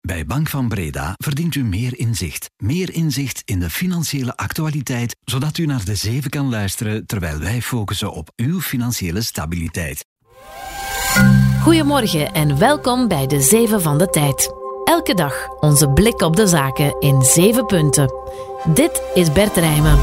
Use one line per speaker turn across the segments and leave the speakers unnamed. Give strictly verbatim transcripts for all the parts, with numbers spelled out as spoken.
Bij Bank van Breda verdient u meer inzicht. Meer inzicht in de financiële actualiteit, zodat u naar de zeven kan luisteren terwijl wij focussen op uw financiële stabiliteit.
Goedemorgen en welkom bij de zeven van de tijd. Elke dag onze blik op de zaken in zeven punten. Dit is Bert Rijmen.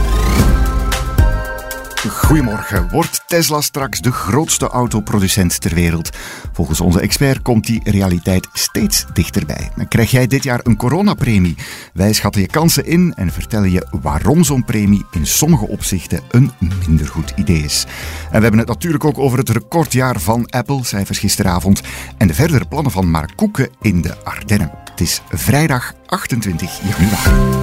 Goedemorgen. Wordt Tesla straks de grootste autoproducent ter wereld? Volgens onze expert komt die realiteit steeds dichterbij. Krijg jij dit jaar een coronapremie? Wij schatten je kansen in en vertellen je waarom zo'n premie in sommige opzichten een minder goed idee is. En we hebben het natuurlijk ook over het recordjaar van Apple, cijfers gisteravond, en de verdere plannen van Mark Koeken in de Ardennen. Het is vrijdag achtentwintig januari.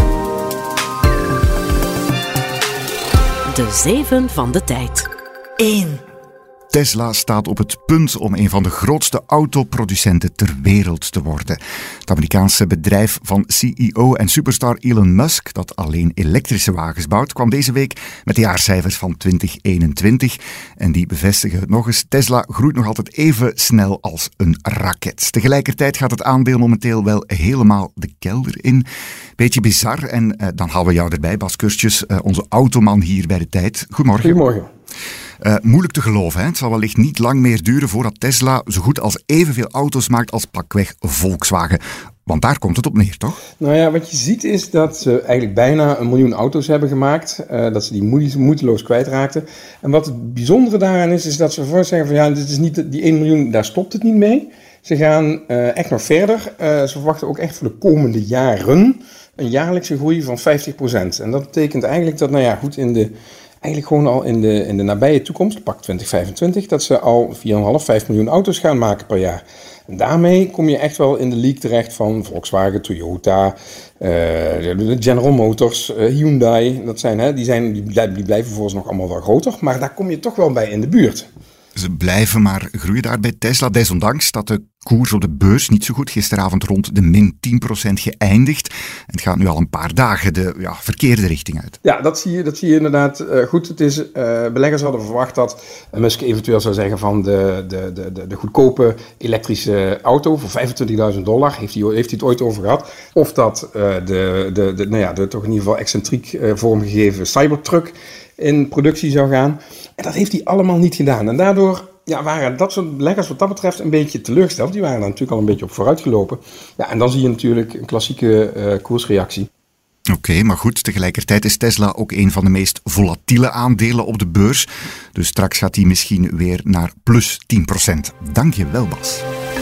De zeven van de tijd.
één.
Tesla staat op het punt om een van de grootste autoproducenten ter wereld te worden. Het Amerikaanse bedrijf van C E O en superstar Elon Musk, dat alleen elektrische wagens bouwt, kwam deze week met de jaarcijfers van twintig eenentwintig. En die bevestigen het nog eens. Tesla groeit nog altijd even snel als een raket. Tegelijkertijd gaat het aandeel momenteel wel helemaal de kelder in. Beetje bizar. En eh, dan halen we jou erbij, Bas Kurstjes, eh, onze automan hier bij de tijd. Goedemorgen.
Goedemorgen.
Uh, moeilijk te geloven, hè? Het zal wellicht niet lang meer duren voordat Tesla zo goed als evenveel auto's maakt als pakweg Volkswagen. Want daar komt het op neer, toch?
Nou ja, wat je ziet is dat ze eigenlijk bijna een miljoen auto's hebben gemaakt. Uh, dat ze die moe- moeiteloos kwijtraakten. En wat het bijzondere daaraan is, is dat ze voor zeggen van ja, dit is niet die één miljoen, daar stopt het niet mee. Ze gaan uh, echt nog verder. Uh, ze verwachten ook echt voor de komende jaren een jaarlijkse groei van vijftig procent. En dat betekent eigenlijk dat, nou ja, goed, in de... Eigenlijk gewoon al in de, in de nabije toekomst, pak twintig vijfentwintig, dat ze al vier komma vijf, vijf miljoen auto's gaan maken per jaar. En daarmee kom je echt wel in de league terecht van Volkswagen, Toyota, uh, de General Motors, uh, Hyundai. Dat zijn, hè, die, zijn, die, blijven, die blijven volgens nog allemaal wel groter, maar daar kom je toch wel bij in de buurt.
Ze blijven maar groeien daar bij Tesla. Desondanks dat de koers op de beurs niet zo goed. Gisteravond rond de min tien procent geëindigd. En het gaat nu al een paar dagen de ja, verkeerde richting uit.
Ja, dat zie je, dat zie je inderdaad uh, goed. Het is, uh, beleggers hadden verwacht dat Musk eventueel zou zeggen van de, de, de, de, de goedkope elektrische auto voor vijfentwintigduizend dollar. Heeft hij, heeft hij het ooit over gehad. Of dat uh, de, de, de, nou ja, de toch in ieder geval excentriek uh, vormgegeven Cybertruck in productie zou gaan. En dat heeft hij allemaal niet gedaan. En daardoor ja, waren dat soort beleggers wat dat betreft een beetje teleurgesteld. Die waren er natuurlijk al een beetje op vooruit gelopen. Ja, en dan zie je natuurlijk een klassieke uh, koersreactie.
Oké, okay, maar goed, tegelijkertijd is Tesla ook een van de meest volatiele aandelen op de beurs. Dus straks gaat hij misschien weer naar plus tien procent. Dank je wel, Bas.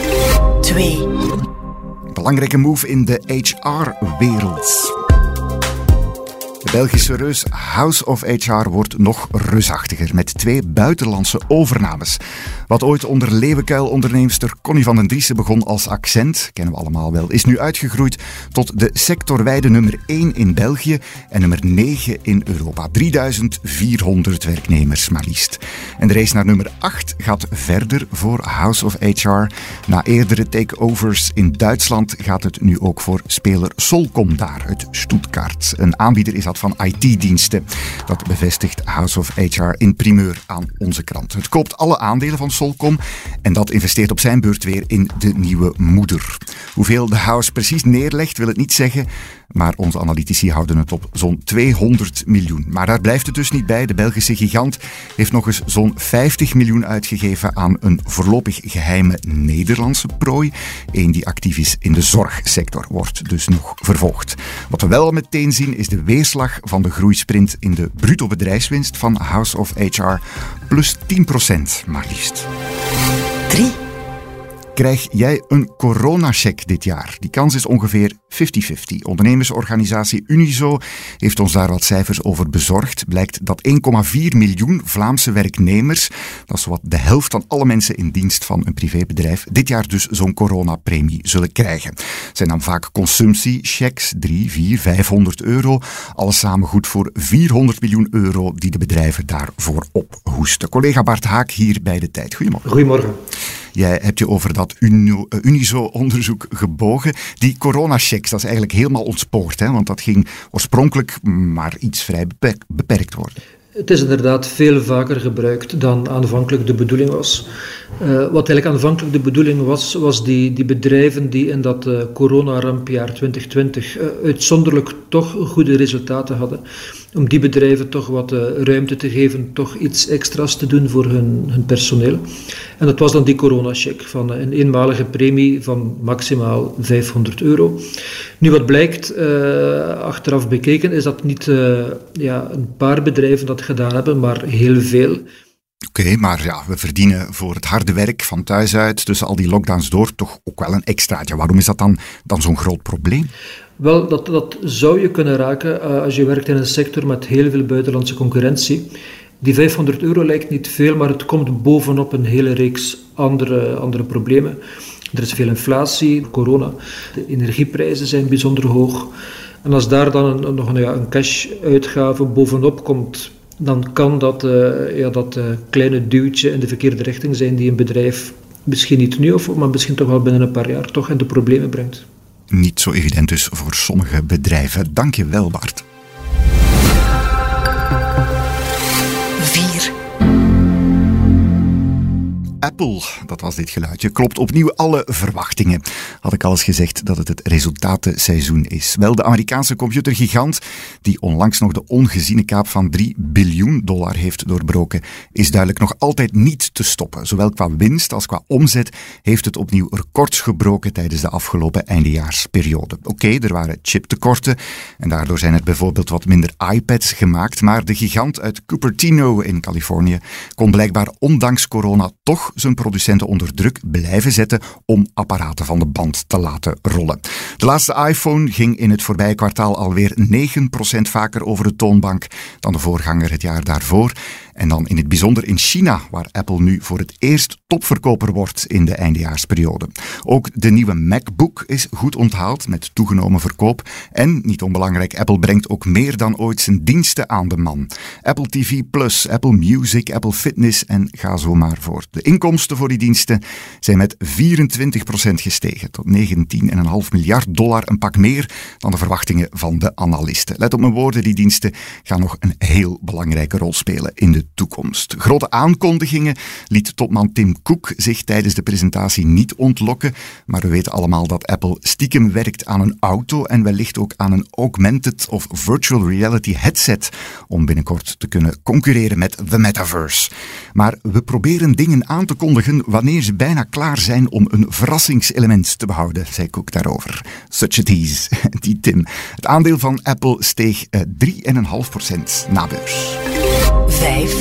twee.
Belangrijke move in de H R-wereld. De Belgische reus House of H R wordt nog reusachtiger met twee buitenlandse overnames. Wat ooit onder leeuwenkuilonderneemster Connie van den Driessen begon als Accent, kennen we allemaal wel, is nu uitgegroeid tot de sectorwijde nummer één in België en nummer negen in Europa. drieduizend vierhonderd werknemers maar liefst. En de race naar nummer acht gaat verder voor House of H R. Na eerdere takeovers in Duitsland gaat het nu ook voor speler Solcom daar uit Stuttgart. Een aanbieder is dat van I T-diensten. Dat bevestigt House of H R in primeur aan onze krant. Het koopt alle aandelen van Solcom en dat investeert op zijn beurt weer in de nieuwe moeder. Hoeveel de House precies neerlegt wil het niet zeggen, maar onze analytici houden het op zo'n tweehonderd miljoen. Maar daar blijft het dus niet bij. De Belgische gigant heeft nog eens zo'n vijftig miljoen uitgegeven aan een voorlopig geheime Nederlandse prooi. Eén die actief is in de zorgsector, wordt dus nog vervolgd. Wat we wel meteen zien is de weerslag van de groeisprint in de bruto bedrijfswinst van House of H R. Plus tien procent, maar liefst.
drie.
Krijg jij een coronacheck dit jaar? Die kans is ongeveer vijftig vijftig. Ondernemersorganisatie Unizo heeft ons daar wat cijfers over bezorgd. Blijkt dat één komma vier miljoen Vlaamse werknemers, dat is zowat de helft van alle mensen in dienst van een privébedrijf, dit jaar dus zo'n coronapremie zullen krijgen. Het zijn dan vaak consumptiechecks, drie, vier, vijfhonderd euro. Alles samen goed voor vierhonderd miljoen euro die de bedrijven daarvoor ophoesten. Collega Bart Haak hier bij De Tijd. Goedemorgen.
Goedemorgen.
Jij hebt je over dat Unizo-onderzoek gebogen. Die coronachecks, dat is eigenlijk helemaal ontspoord, hè? Want dat ging oorspronkelijk maar iets vrij beperkt worden.
Het is inderdaad veel vaker gebruikt dan aanvankelijk de bedoeling was. Uh, wat eigenlijk aanvankelijk de bedoeling was, was die, die bedrijven die in dat uh, coronarampjaar twintig twintig uh, uitzonderlijk toch goede resultaten hadden, om die bedrijven toch wat uh, ruimte te geven, toch iets extra's te doen voor hun, hun personeel. En dat was dan die coronacheck van uh, een eenmalige premie van maximaal vijfhonderd euro. Nu wat blijkt, uh, achteraf bekeken, is dat niet uh, ja, een paar bedrijven dat gedaan hebben, maar heel veel.
Oké, okay, maar ja, we verdienen voor het harde werk van thuis uit, tussen al die lockdowns door, toch ook wel een extraatje. Waarom is dat dan, dan zo'n groot probleem?
Wel, dat, dat zou je kunnen raken uh, als je werkt in een sector met heel veel buitenlandse concurrentie. Die vijfhonderd euro lijkt niet veel, maar het komt bovenop een hele reeks andere, andere problemen. Er is veel inflatie, corona, de energieprijzen zijn bijzonder hoog. En als daar dan een, nog een, ja, een cash-uitgave bovenop komt, dan kan dat, uh, ja, dat uh, kleine duwtje in de verkeerde richting zijn die een bedrijf misschien niet nu, of, maar misschien toch wel binnen een paar jaar toch in de problemen brengt.
Niet zo evident dus voor sommige bedrijven. Dank je wel, Bart.
vier.
Apple, dat was dit geluidje, klopt opnieuw alle verwachtingen. Had ik al eens gezegd dat het het resultatenseizoen is. Wel, de Amerikaanse computergigant, die onlangs nog de ongeziene kaap van drie biljoen dollar heeft doorbroken, is duidelijk nog altijd niet te stoppen. Zowel qua winst als qua omzet heeft het opnieuw records gebroken tijdens de afgelopen eindejaarsperiode. Oké, okay, er waren chiptekorten en daardoor zijn er bijvoorbeeld wat minder iPads gemaakt, maar de gigant uit Cupertino in Californië kon blijkbaar ondanks corona toch zijn producenten onder druk blijven zetten om apparaten van de band te laten rollen. De laatste iPhone ging in het voorbije kwartaal alweer negen procent vaker over de toonbank dan de voorganger het jaar daarvoor. En dan in het bijzonder in China, waar Apple nu voor het eerst topverkoper wordt in de eindejaarsperiode. Ook de nieuwe MacBook is goed onthaald met toegenomen verkoop. En, niet onbelangrijk, Apple brengt ook meer dan ooit zijn diensten aan de man. Apple T V Plus, Apple Music, Apple Fitness en ga zo maar voort. De inkomsten voor die diensten zijn met vierentwintig procent gestegen tot negentien komma vijf miljard dollar, een pak meer dan de verwachtingen van de analisten. Let op mijn woorden, die diensten gaan nog een heel belangrijke rol spelen in de toekomst. Grote aankondigingen liet topman Tim Cook zich tijdens de presentatie niet ontlokken, maar we weten allemaal dat Apple stiekem werkt aan een auto en wellicht ook aan een augmented of virtual reality headset om binnenkort te kunnen concurreren met the metaverse. Maar we proberen dingen aan te kondigen wanneer ze bijna klaar zijn om een verrassingselement te behouden, zei Cook daarover. Such a tease, die Tim. Het aandeel van Apple steeg drie komma vijf procent na beurs.
vijf.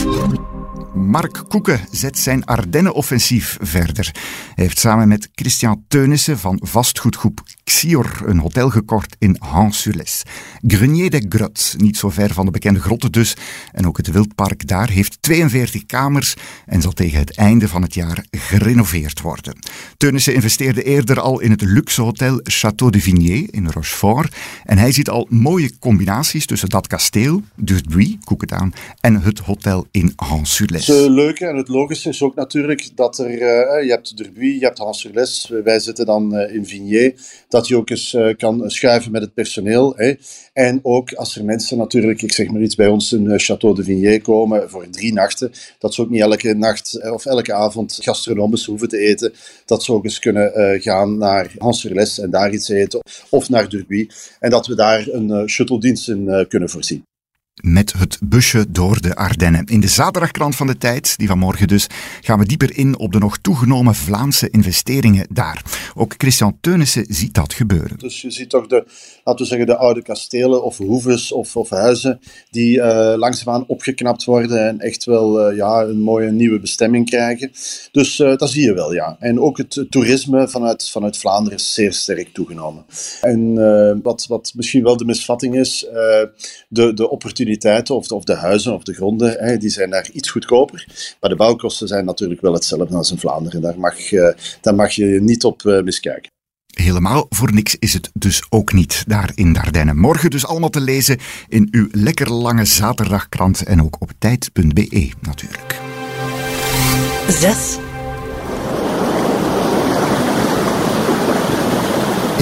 Mark Koeken zet zijn Ardennen-offensief verder. Hij heeft samen met Christian Teunissen van vastgoedgroep Xior een hotel gekocht in Hans-sur-Lesse. Grenier des Grottes, niet zo ver van de bekende grotten dus. En ook het wildpark daar heeft tweeënveertig kamers en zal tegen het einde van het jaar gerenoveerd worden. Teunissen investeerde eerder al in het luxe hotel Château de Vigné in Rochefort. En hij ziet al mooie combinaties tussen dat kasteel, Durbuy, koek het aan, en het hotel in Hans-sur-Lesse.
Het leuke en het logische is ook natuurlijk dat er, uh, je hebt Durbuy, je hebt Hans-sur-Lesse, wij zitten dan uh, in Vigné, dat je ook eens uh, kan schuiven met het personeel. Hè. En ook als er mensen natuurlijk, ik zeg maar iets, bij ons in uh, Château de Vigné komen voor drie nachten, dat ze ook niet elke nacht uh, of elke avond gastronomisch hoeven te eten, dat ze ook eens kunnen uh, gaan naar Hans-sur-Lesse en daar iets eten, of naar Durbuy, en dat we daar een uh, shuttledienst in uh, kunnen voorzien.
Met het busje door de Ardennen. In de zaterdagkrant van de Tijd, die van morgen dus, gaan we dieper in op de nog toegenomen Vlaamse investeringen daar. Ook Christian Teunissen ziet dat gebeuren.
Dus je ziet toch de, laten we zeggen, de oude kastelen of hoeves of, of huizen die uh, langzaamaan opgeknapt worden en echt wel uh, ja, een mooie nieuwe bestemming krijgen. Dus uh, dat zie je wel, ja. En ook het toerisme vanuit, vanuit Vlaanderen is zeer sterk toegenomen. En uh, wat, wat misschien wel de misvatting is, uh, de, de opportuniteit Of de, of de huizen of de gronden, hè, die zijn daar iets goedkoper. Maar de bouwkosten zijn natuurlijk wel hetzelfde als in Vlaanderen. Daar mag, uh, daar mag je niet op uh, miskijken.
Helemaal voor niks is het dus ook niet daar in de Ardennen. Morgen dus allemaal te lezen in uw lekker lange zaterdagkrant en ook op tijd punt b e natuurlijk.
Zes.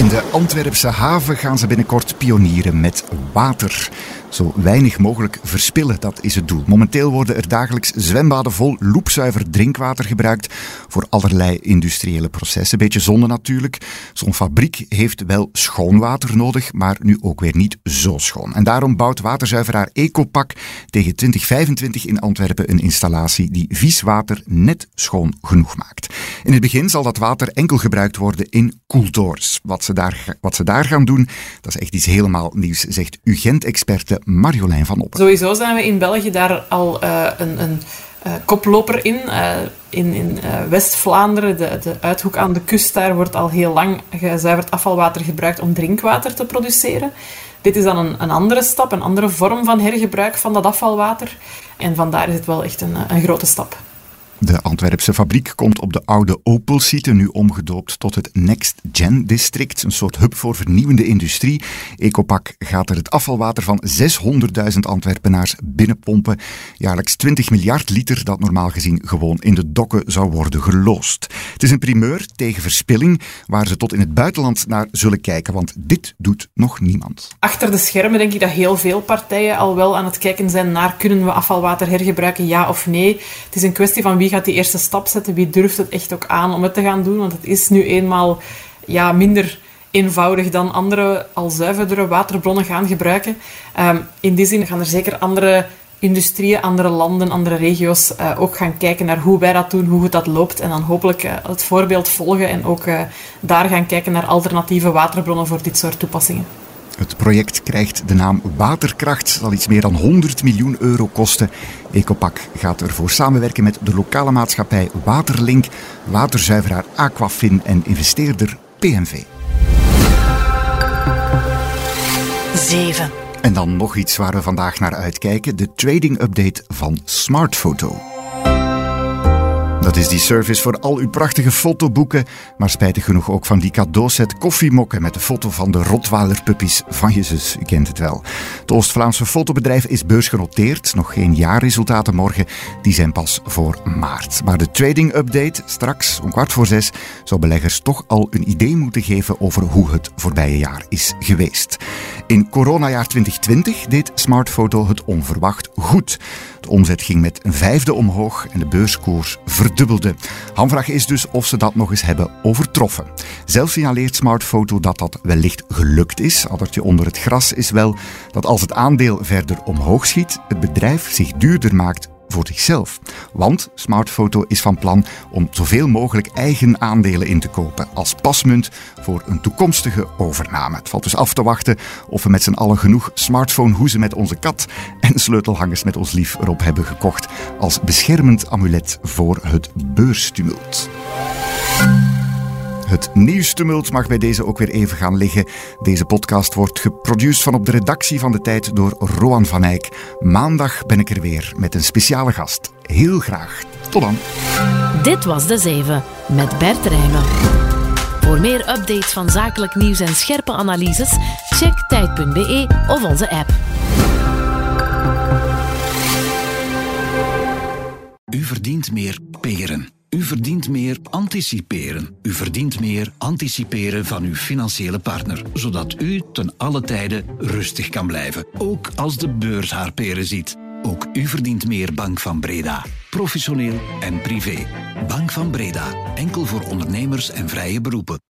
In de Antwerpse haven gaan ze binnenkort pionieren met water. Zo weinig mogelijk verspillen, dat is het doel. Momenteel worden er dagelijks zwembaden vol loepzuiver drinkwater gebruikt voor allerlei industriële processen. Beetje zonde natuurlijk. Zo'n fabriek heeft wel schoon water nodig, maar nu ook weer niet zo schoon. En daarom bouwt waterzuiveraar Ecopak tegen twintig vijfentwintig in Antwerpen een installatie die vies water net schoon genoeg maakt. In het begin zal dat water enkel gebruikt worden in koeltorens. Wat ze daar, wat ze daar gaan doen, dat is echt iets helemaal nieuws, zegt U Gent-experte Marjolein van Oppen.
Sowieso zijn we in België daar al uh, een, een uh, koploper in. Uh, in in uh, West-Vlaanderen, de, de uithoek aan de kust, daar wordt al heel lang gezuiverd afvalwater gebruikt om drinkwater te produceren. Dit is dan een, een andere stap, een andere vorm van hergebruik van dat afvalwater. En vandaar is het wel echt een, een grote stap.
De Antwerpse fabriek komt op de oude Opel-site, nu omgedoopt tot het Next Gen District, een soort hub voor vernieuwende industrie. Ecopak gaat er het afvalwater van zeshonderdduizend Antwerpenaars binnenpompen. Jaarlijks twintig miljard liter dat normaal gezien gewoon in de dokken zou worden geloosd. Het is een primeur tegen verspilling, waar ze tot in het buitenland naar zullen kijken, want dit doet nog niemand.
Achter de schermen denk ik dat heel veel partijen al wel aan het kijken zijn naar kunnen we afvalwater hergebruiken, ja of nee. Het is een kwestie van wie gaat die eerste stap zetten, wie durft het echt ook aan om het te gaan doen, want het is nu eenmaal ja, minder eenvoudig dan andere al zuiverdere waterbronnen gaan gebruiken. Um, in die zin gaan er zeker andere industrieën, andere landen, andere regio's uh, ook gaan kijken naar hoe wij dat doen, hoe het dat loopt en dan hopelijk uh, het voorbeeld volgen en ook uh, daar gaan kijken naar alternatieve waterbronnen voor dit soort toepassingen.
Het project krijgt de naam Waterkracht, zal iets meer dan honderd miljoen euro kosten. Ecopak gaat ervoor samenwerken met de lokale maatschappij Waterlink, waterzuiveraar Aquafin en investeerder P M V.
zeven.
En dan nog iets waar we vandaag naar uitkijken, de trading update van Smartfoto. Dat is die service voor al uw prachtige fotoboeken, maar spijtig genoeg ook van die cadeauset koffiemokken met de foto van de Rottweiler-puppies van je zus. U kent het wel. Het Oost-Vlaamse fotobedrijf is beursgenoteerd. Nog geen jaarresultaten morgen, die zijn pas voor maart. Maar de trading update, straks om kwart voor zes, zou beleggers toch al een idee moeten geven over hoe het voorbije jaar is geweest. In coronajaar twintig twintig deed Smartfoto het onverwacht goed. De omzet ging met een vijfde omhoog en de beurskoers verdubbelde. Hamvraag is dus of ze dat nog eens hebben overtroffen. Zelf signaleert Smartfoto dat dat wellicht gelukt is. Addertje onder het gras is wel dat als het aandeel verder omhoog schiet, het bedrijf zich duurder maakt voor zichzelf. Want Smartfoto is van plan om zoveel mogelijk eigen aandelen in te kopen als pasmunt voor een toekomstige overname. Het valt dus af te wachten of we met z'n allen genoeg smartphonehoezen met onze kat en sleutelhangers met ons lief erop hebben gekocht als beschermend amulet voor het beurstumult. Het nieuwstumult mag bij deze ook weer even gaan liggen. Deze podcast wordt geproduceerd van op de redactie van De Tijd door Roan van Eyck. Maandag ben ik er weer met een speciale gast. Heel graag. Tot dan.
Dit was De Zeven met Bert Rijmen. Voor meer updates van zakelijk nieuws en scherpe analyses, check tijd punt b e of onze app.
U verdient meer peren. U verdient meer anticiperen. U verdient meer anticiperen van uw financiële partner, zodat u ten alle tijde rustig kan blijven, ook als de beurs haar peren ziet. Ook u verdient meer Bank van Breda. Professioneel en privé. Bank van Breda. Enkel voor ondernemers en vrije beroepen.